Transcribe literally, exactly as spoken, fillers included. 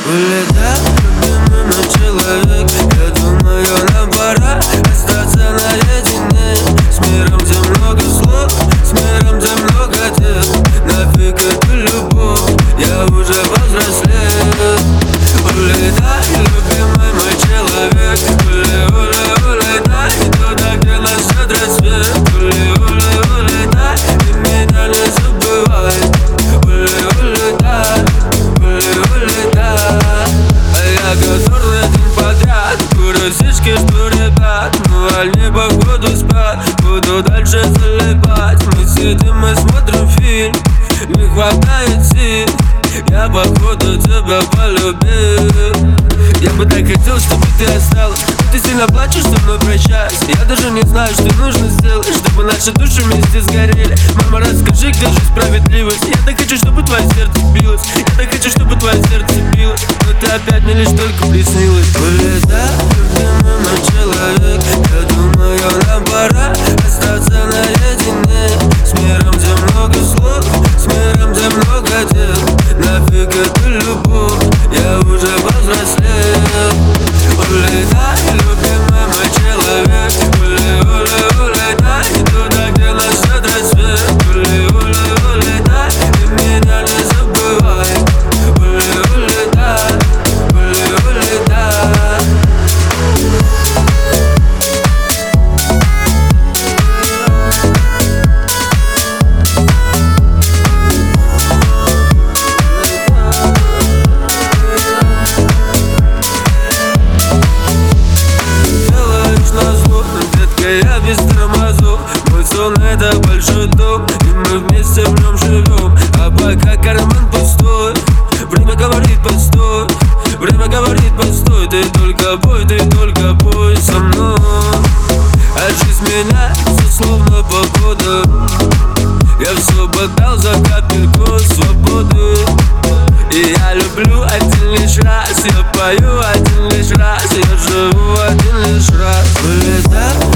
Улетай, любимый мой человек, я думаю, нам пора остаться наедине. С миром, где много слов, с миром, где много дел. Нафиг эту любовь, я уже повзрослел. Улетай, любимый мой человек, ули, ули, улетай туда, где настает рассвет. Ули, ули, улетай, и меня не забывай. Ули, улетай, ули, улетай. А я который день подряд курю сишки, что ребят, ну они походу спят. Буду дальше залипать. Мы сидим и смотрим фильм, не хватает сил. Я походу тебя полюбил. Я бы так хотел, чтобы ты осталась, но ты сильно плачешь, со мной прощаясь. Я даже не знаю, что нужно сделать, чтобы наши души вместе сгорели. Мама, расскажи, где же справедливость? Я так хочу, чтобы твое сердце билось. Я так хочу, чтобы твое сердце билось. Но ты опять мне лишь только приснилась. Улетай, любимый мой человек, я думаю, нам пора остаться наедине. С миром, где много слов, с миром, где много дел. Нафиг эту любовь, я уже повзрослел. Улетай, любимый мой человек, ули, ули, улетай туда, где настает рассвет. Ули, ули, улетай, и меня не забывай. Ули, улетай, ули, улетай. Я без тормозов, мой сон это большой дом, и мы вместе в нем живем. А пока карман пустой, время говорит постой. Время говорит постой, ты только пой, ты только пой со мной. А жизнь меняется словно погода. Я все бы дал за капельку свободы. И я люблю один лишь раз, я пою один лишь раз, я живу один лишь раз. Улетай,